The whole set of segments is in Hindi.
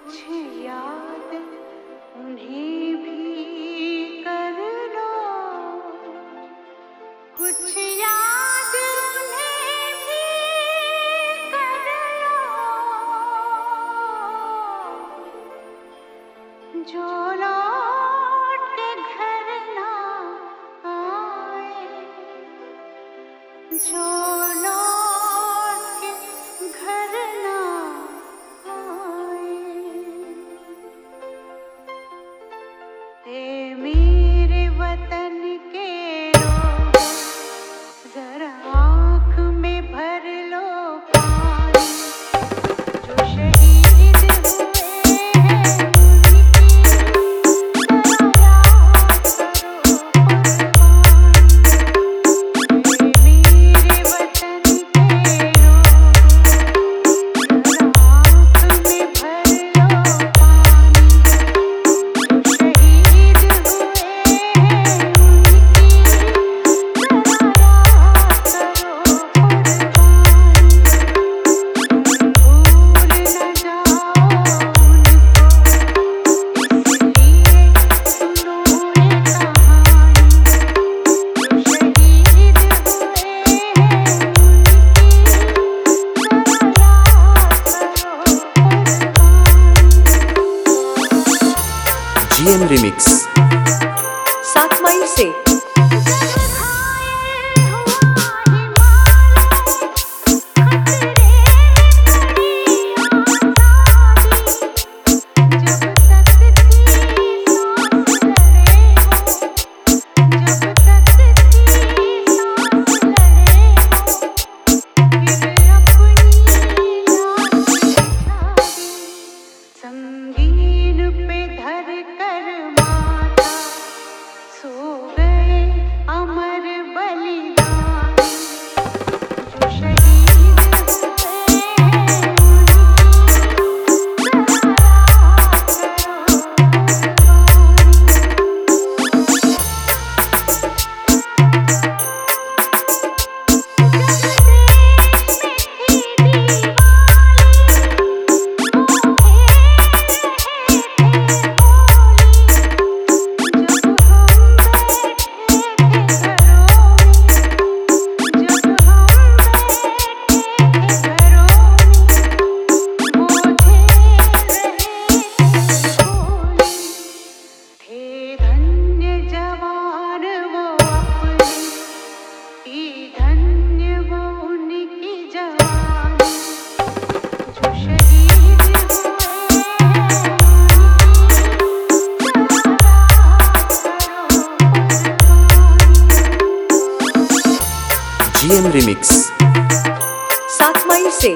कुछ याद उन्हें भी कर लो, कुछ याद उन्हें भी कर लो, जो लौट के घर ना आए, जो लौट के घर ना मेरे वतन के लोग, जरा आँख में भर लो पानी, जो शहीद हुए हैं उनकी जरा याद करो कुर्बानी। मेरे वतन के लोग, जरा आँख में भर लो GM Remix 7 मई से। संगीन पे धर कर माता सो गए अमर बलिदान, जो शहीद हुए हैं GM Remix 7 मई से।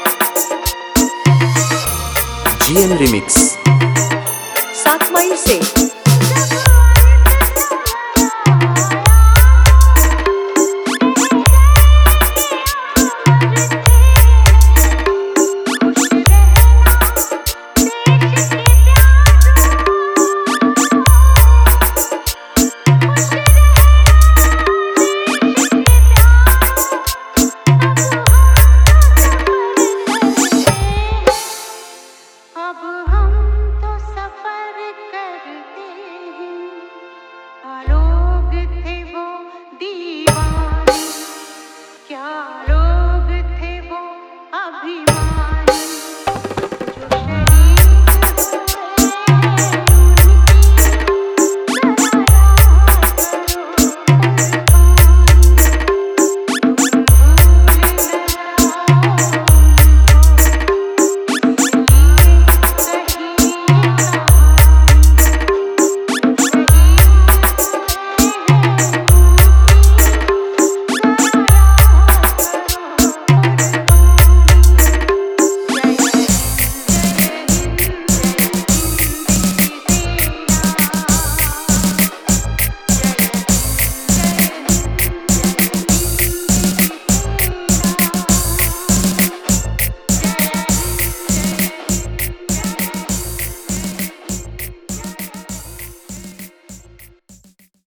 GM Remix 7 मई से।